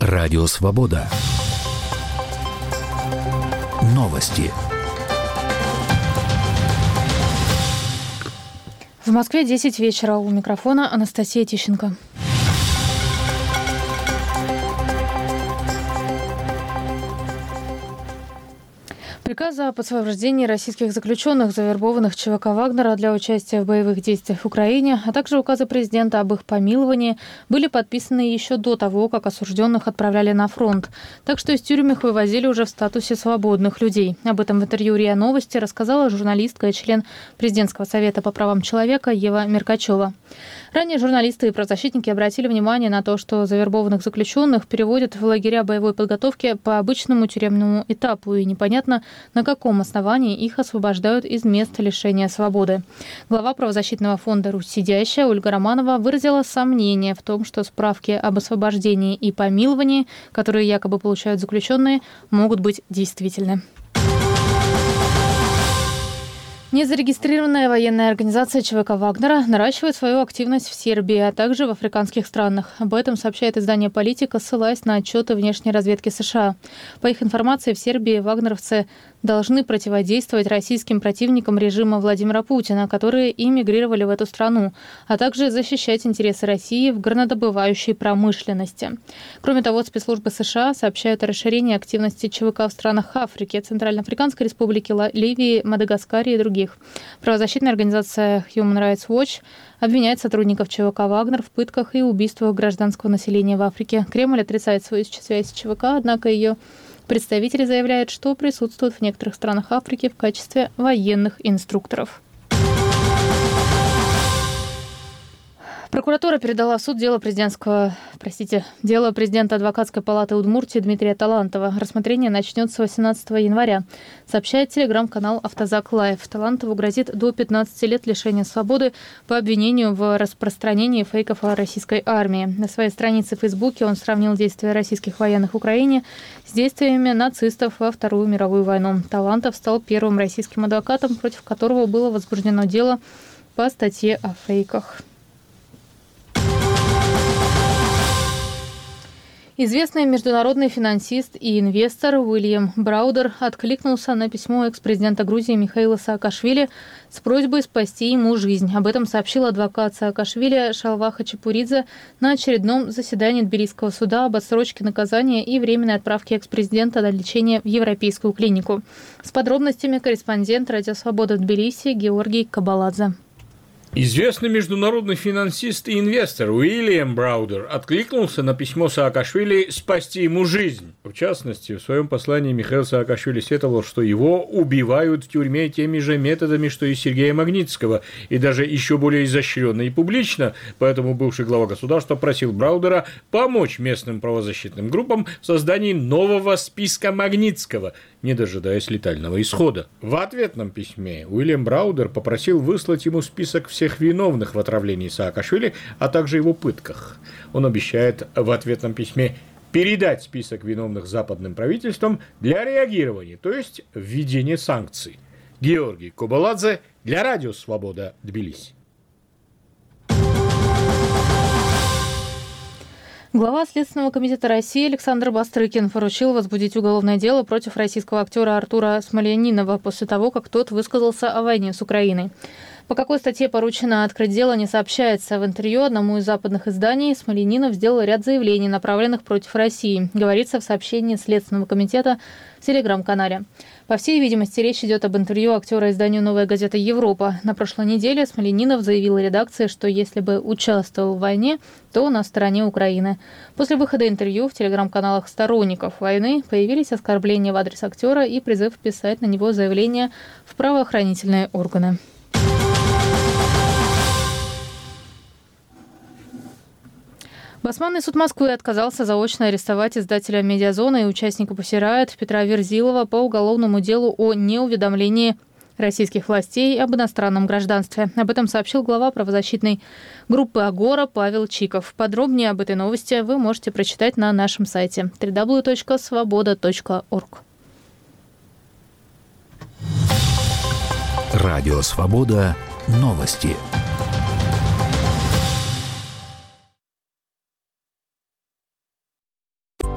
Радио Свобода. Новости. В Москве 10 вечера. У микрофона Анастасия Тищенко. Приказ о освобождении российских заключенных, завербованных ЧВК «Вагнера» для участия в боевых действиях в Украине, а также указы президента об их помиловании были подписаны еще до того, как осужденных отправляли на фронт. Так что из тюрем их вывозили уже в статусе свободных людей. Об этом в интервью РИА Новости рассказала журналистка и член Президентского совета по правам человека Ева Меркачева. Ранее журналисты и правозащитники обратили внимание на то, что завербованных заключенных переводят в лагеря боевой подготовки по обычному тюремному этапу, и непонятно, на каком основании их освобождают из места лишения свободы. Глава правозащитного фонда «Русь сидящая» Ольга Романова выразила сомнение в том, что справки об освобождении и помиловании, которые якобы получают заключенные, могут быть действительны. Незарегистрированная военная организация ЧВК «Вагнера» наращивает свою активность в Сербии, а также в африканских странах. Об этом сообщает издание «Политика», ссылаясь на отчеты внешней разведки США. По их информации, в Сербии вагнеровцы должны противодействовать российским противникам режима Владимира Путина, которые эмигрировали в эту страну, а также защищать интересы России в горнодобывающей промышленности. Кроме того, спецслужбы США сообщают о расширении активности ЧВК в странах Африки, Центральноафриканской Республики, Ливии, Мадагаскаре и других. Правозащитная организация Human Rights Watch обвиняет сотрудников ЧВК «Вагнер» в пытках и убийствах гражданского населения в Африке. Кремль отрицает свою связь с ЧВК, однако ее представители заявляют, что присутствуют в некоторых странах Африки в качестве военных инструкторов. Прокуратура передала в суд дело президента адвокатской палаты Удмуртии Дмитрия Талантова. Рассмотрение начнется 18 января, сообщает телеграм-канал «Автозак Лайв». Талантову грозит до 15 лет лишения свободы по обвинению в распространении фейков о российской армии. На своей странице в Фейсбуке он сравнил действия российских военных в Украине с действиями нацистов во Вторую мировую войну. Талантов стал первым российским адвокатом, против которого было возбуждено дело по статье о фейках. Известный международный финансист и инвестор Уильям Браудер откликнулся на письмо экс-президента Грузии Михаила Саакашвили с просьбой спасти ему жизнь. Об этом сообщил адвокат Саакашвили Шалва Хачапуридзе на очередном заседании Тбилисского суда об отсрочке наказания и временной отправке экс-президента на лечение в Европейскую клинику. С подробностями корреспондент «Радио Свобода» в Тбилиси Георгий Кабаладзе. Известный международный финансист и инвестор Уильям Браудер откликнулся на письмо Саакашвили спасти ему жизнь. В частности, в своем послании Михаил Саакашвили сетовал, что его убивают в тюрьме теми же методами, что и Сергея Магнитского, и даже еще более изощренно и публично. Поэтому бывший глава государства просил Браудера помочь местным правозащитным группам в создании нового списка Магнитского, не дожидаясь летального исхода. В ответном письме Уильям Браудер попросил выслать ему список всех виновных в отравлении Саакашвили, а также его пытках. Он обещает в ответном письме передать список виновных западным правительствам для реагирования, то есть введения санкций. Георгий Кабаладзе для Радио Свобода, Тбилиси. Глава Следственного комитета России Александр Бастрыкин поручил возбудить уголовное дело против российского актера Артура Смольянинова после того, как тот высказался о войне с Украиной. По какой статье поручено открыть дело, не сообщается. В интервью одному из западных изданий Смольянинов сделал ряд заявлений, направленных против России, говорится в сообщении Следственного комитета в телеграм-канале. По всей видимости, речь идет об интервью актера изданию «Новая газета Европа». На прошлой неделе Смольянинов заявил редакции, что если бы участвовал в войне, то на стороне Украины. После выхода интервью в телеграм-каналах сторонников войны появились оскорбления в адрес актера и призыв писать на него заявление в правоохранительные органы. Басманный суд Москвы отказался заочно арестовать издателя «Медиазона» и участника «Pussy Riot» Петра Верзилова по уголовному делу о неуведомлении российских властей об иностранном гражданстве. Об этом сообщил глава правозащитной группы «Агора» Павел Чиков. Подробнее об этой новости вы можете прочитать на нашем сайте www.svoboda.org. Радио Свобода. Новости.